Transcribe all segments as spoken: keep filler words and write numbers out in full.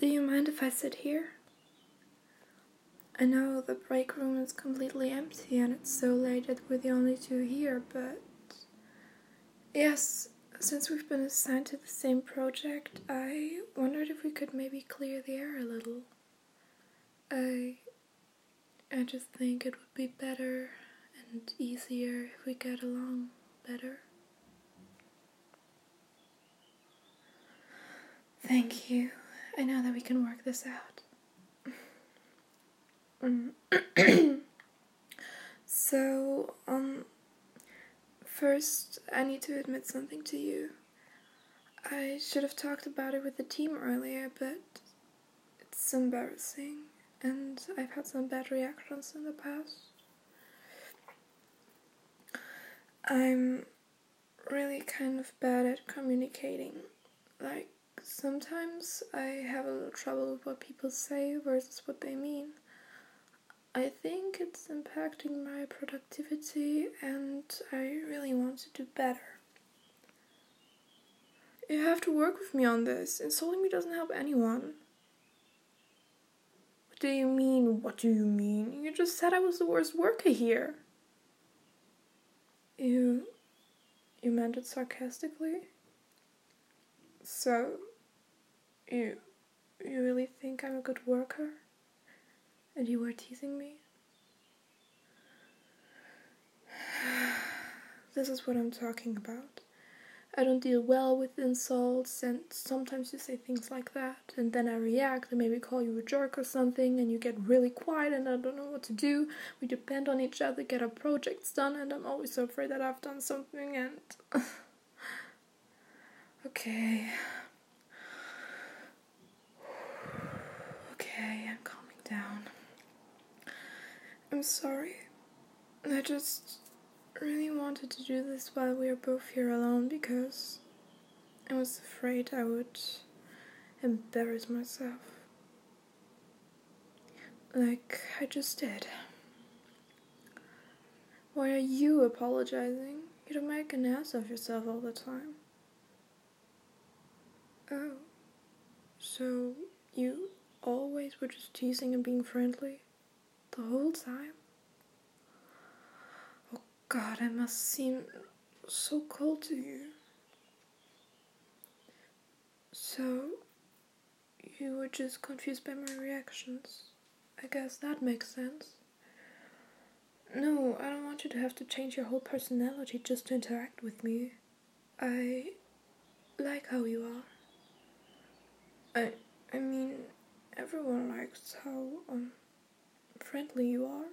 Do you mind if I sit here? I know the break room is completely empty and it's so late that we're the only two here, but yes, since we've been assigned to the same project, I wondered if we could maybe clear the air a little. I I just think it would be better and easier if we get along better. Thank you. I know that we can work this out. So, um, first I need to admit something to you. I should have talked about it with the team earlier, but it's embarrassing, and I've had some bad reactions in the past. I'm really kind of bad at communicating. Like, sometimes I have a little trouble with what people say versus what they mean. I think it's impacting my productivity, and I really want to do better. You have to work with me on this. Insulting me doesn't help anyone. What do you mean? What do you mean? You just said I was the worst worker here. You... you meant it sarcastically? So, you... you really think I'm a good worker? And you were teasing me? This is what I'm talking about. I don't deal well with insults, and sometimes you say things like that, and then I react and maybe call you a jerk or something, and you get really quiet and I don't know what to do. We depend on each other, get our projects done, and I'm always so afraid that I've done something, and... okay. Okay, I'm calming down. I'm sorry. I just really wanted to do this while we are both here alone because I was afraid I would embarrass myself. Like I just did. Why are you apologizing? You don't make an ass of yourself all the time. Oh, so you always were just teasing and being friendly? The whole time? Oh God, I must seem so cold to you. So, you were just confused by my reactions. I guess that makes sense. No, I don't want you to have to change your whole personality just to interact with me. I like how you are. I, I mean, everyone likes how, um, friendly you are.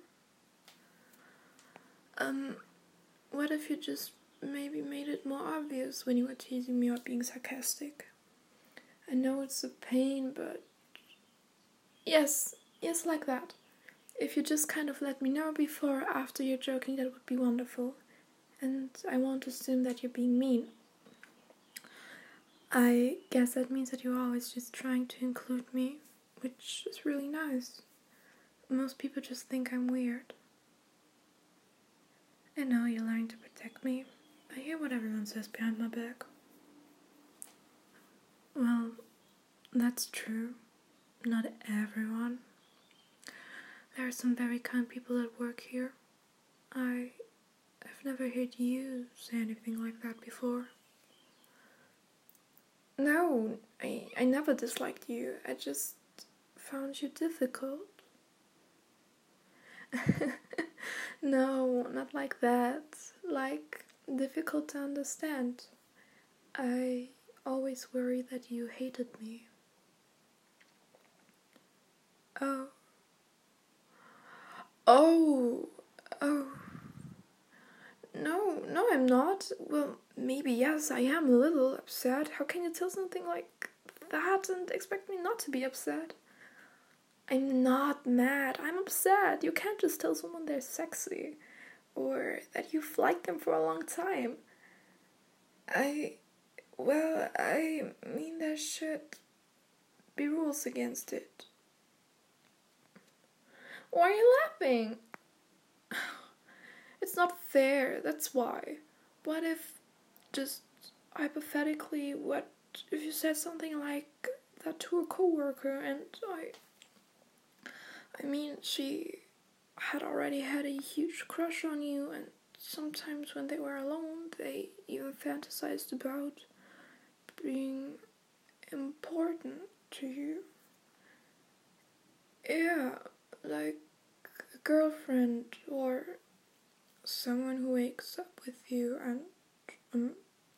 Um, what if you just maybe made it more obvious when you were teasing me or being sarcastic? I know it's a pain, but... Yes, yes, like that. If you just kind of let me know before or after you're joking, that would be wonderful. And I won't assume that you're being mean. I guess that means that you're always just trying to include me, which is really nice. Most people just think I'm weird. I know you're lying to protect me. I hear what everyone says behind my back. Well, that's true. Not everyone. There are some very kind people at work here. I... I've never heard you say anything like that before. No, I, I never disliked you. I just found you difficult. No, not like that. Like, difficult to understand. I always worry that you hated me. Oh. Oh. Oh. No, no, I'm not. Well, maybe yes, I am a little upset. How can you tell something like that and expect me not to be upset? I'm not mad. I'm upset. You can't just tell someone they're sexy or that you've liked them for a long time. I, well, I mean there should be rules against it. Why are you laughing? It's not fair, that's why. What if, just hypothetically, what if you said something like that to a coworker, and I, I mean, she had already had a huge crush on you, and sometimes when they were alone, they even fantasized about being important to you. Yeah, like a girlfriend or someone who wakes up with you and um,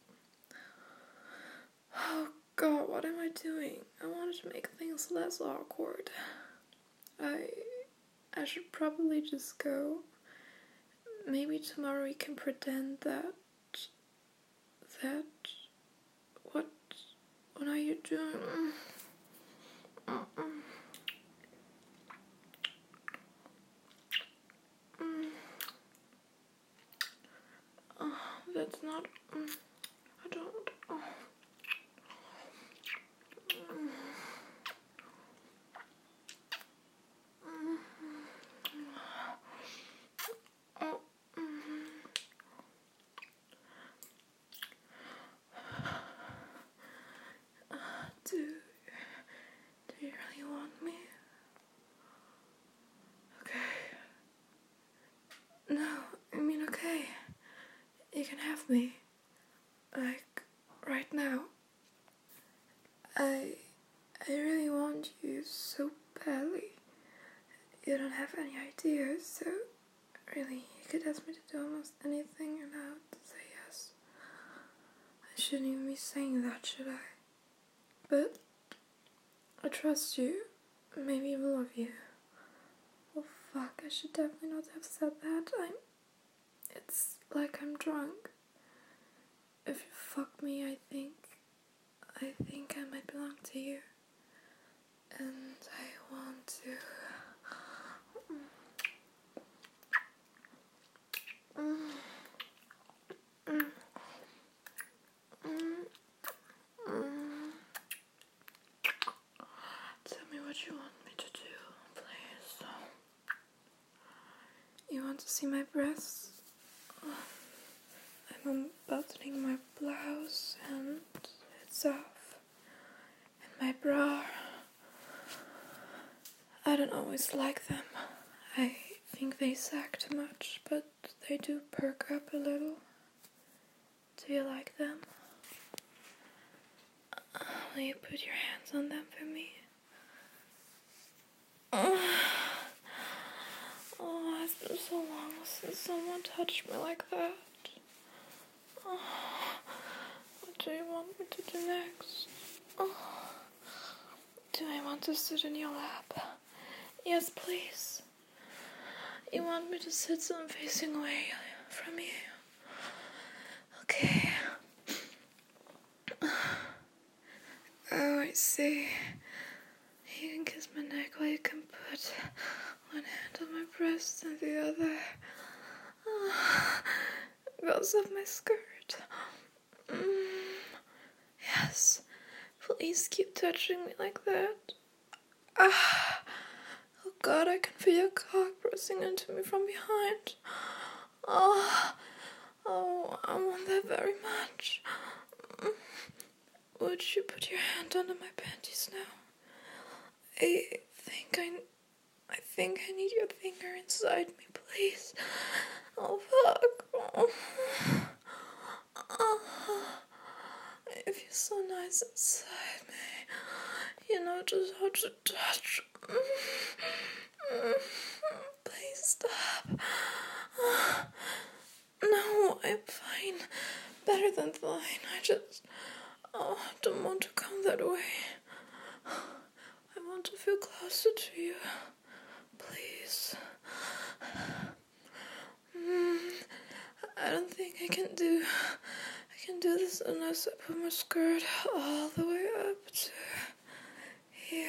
oh god, what am I doing? I wanted to make things less awkward. I I should probably just go. Maybe tomorrow we can pretend that that what what are you doing? Mm-mm. Mm. Oh, that's not. Mm, I don't. Oh. Mm. Mm. Oh. Mm. Do do you really want me? Okay. No, I mean okay. You can have me. Like right now. I I really want you so badly. You don't have any idea, so really you could ask me to do almost anything and I would say yes. I shouldn't even be saying that, should I? But I trust you. Maybe even love you. Oh fuck, I should definitely not have said that. I'm it's like I'm drunk. If you fuck me, I think I think I might belong to you. And I want to mm. Mm. Mm. Mm. Tell me what you want me to do, please. You want to see my breasts? I'm unbuttoning my blouse and it's off. And my bra. I don't always like them. I think they sag too much, but they do perk up a little. Do you like them? Will you put your hands on them for me? Oh, it's been so long since someone touched me like that. Oh, what do you want me to do next? Oh, do I want to sit in your lap? Yes, please. You want me to sit so I'm facing away from you? Okay. Oh, I see. You can kiss my neck while you can put one hand on my breast and the other oh, goes up my skirt. Mm, yes, please keep touching me like that. Ah, oh god, I can feel your cock pressing into me from behind. Oh, oh, I want that very much. Mm. Would you put your hand under my panties now? I think I, I think I need your finger inside me, please. Oh fuck! Oh. Oh. It feels so nice inside me. You know just how to touch. Please stop. No, I'm fine. Better than fine. I just oh, don't want to come that way. I want to feel closer to you. Please. Mm, I don't think I can do I can do this unless I put my skirt all the way up to here.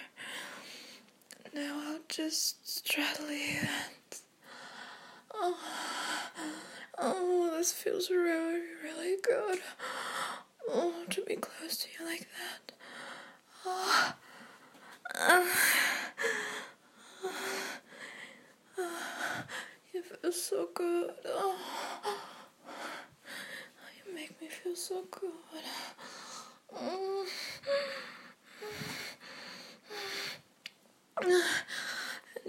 Now I'll just straddle you and oh, oh, this feels really, really good. Oh, to be close to you like that. Oh, uh, uh, you feel so good. Oh, you make me feel so good. Mm.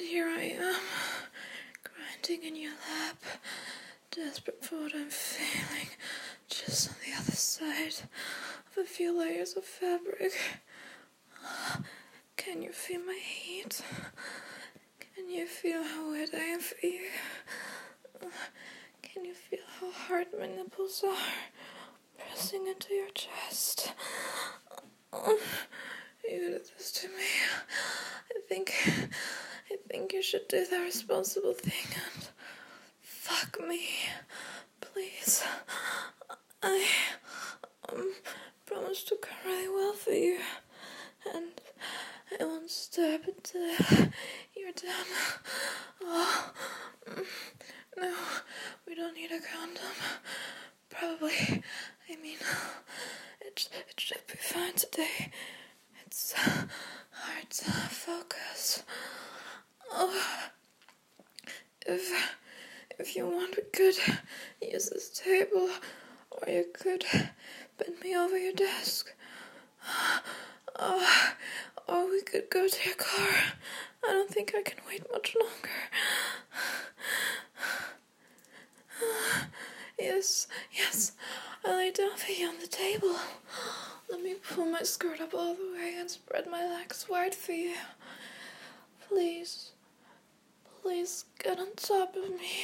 here I am, grinding in your lap, desperate for what I'm feeling, just on the other side of a few layers of fabric. Can you feel my heat? Can you feel how wet I am for you? Can you feel how hard my nipples are, pressing into your chest? You did this to me. I think, I think you should do the responsible thing and fuck me, please. I um, promise to come really well for you, and I won't stop until you're done. Oh, no, we don't need a condom. Probably, I mean, it, it should be fine today. It's hard to focus. Oh, if, if you want, we could use this table, or you could bend me over your desk. Oh, or we could go to your car. I don't think I can wait much longer. Yes, yes, I lay down for you on the table. Let me pull my skirt up all the way and spread my legs wide for you. Please, please get on top of me.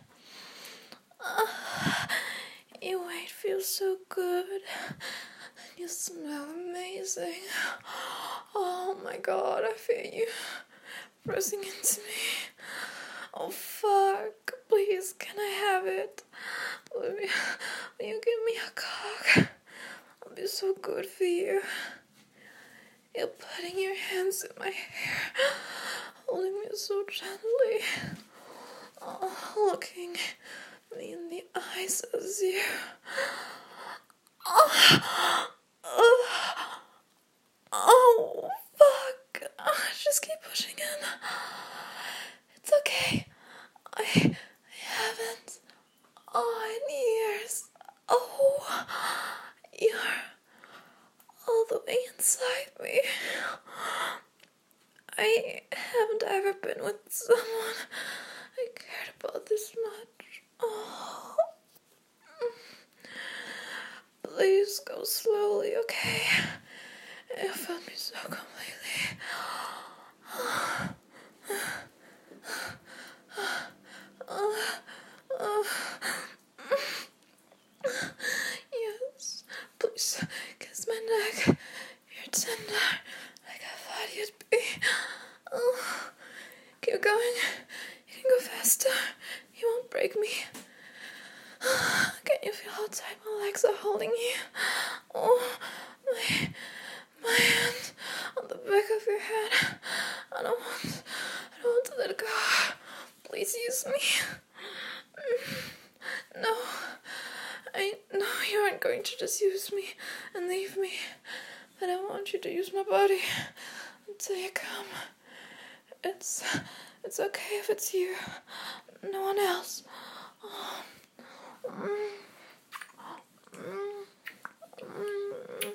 Uh, your weight feels so good. You smell amazing. Oh my god, I feel you pressing into me. Oh fuck, please, can I have it? Will you, will you give me a cock? I'll be so good for you. You're putting your hands in my hair, holding me so gently. Oh, looking me in the eyes as you. Oh, oh, oh fuck. Just keep pushing in. It's okay. I, I haven't. Oh, in years. Oh, you're all the way inside me. I haven't ever been with someone I cared about this much. Oh. Please go slowly, okay? It felt me so completely. Yes, please kiss my neck. You're tender, like I thought you'd be. Oh, keep going. You can go faster. You won't break me. Can you feel how tight my legs are holding you? Oh, my, my hand on the back of your head. I don't want, I don't want to let it go. Please use me. No, I know you aren't going to just use me and leave me, but I want you to use my body until you come. It's, it's okay if it's you, no one else. Oh. Mm. Mm. Mm.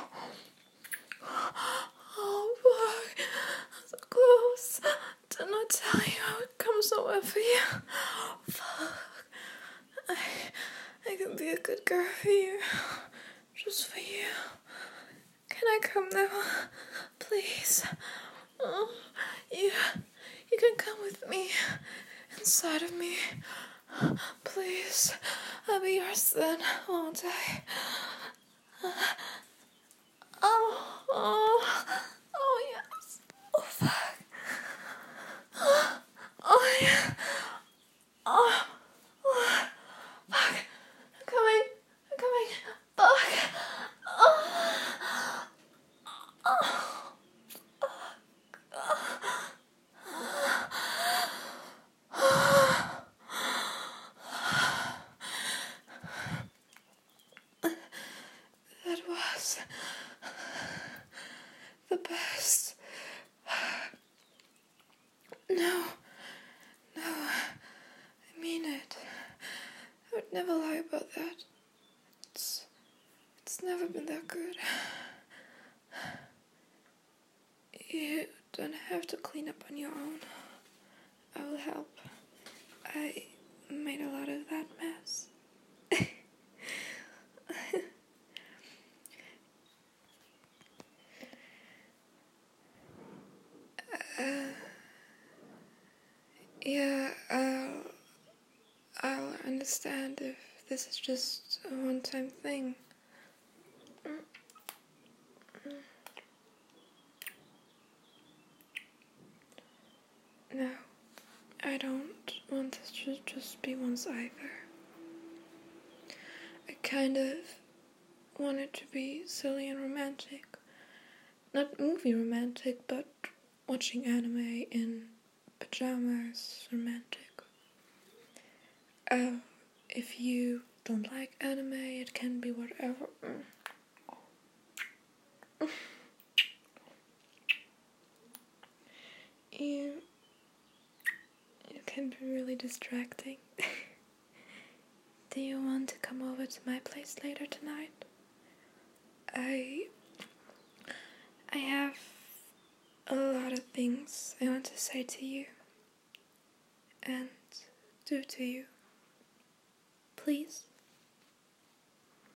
Oh, boy, so close. Didn't I tell you I would come so well for you? Fuck. I, I can be a good girl for you. Just for you. Can I come now? Please. Oh, you, you can come with me. Inside of me. Please. I'll be yours then, won't I? Oh, oh, oh yes. Oh, fuck. Oh, yeah. Oh, oh, fuck. I'm coming. I'm coming. Fuck. Oh, oh, that was the best. No, no, I mean it. I would never lie about that. It's, it's never been that good. You don't have to clean up on your own. I will help. I made a lot of that mess. uh, yeah, I'll, I'll understand if this is just a one-time thing. No, I don't want this to just be once either. I kind of want it to be silly and romantic. Not movie romantic, but watching anime in pajamas romantic. Uh, if you don't like anime, it can be whatever. you, you can be really distracting. Do you want to come over to my place later tonight? I, I have a lot of things I want to say to you and do to you. Please?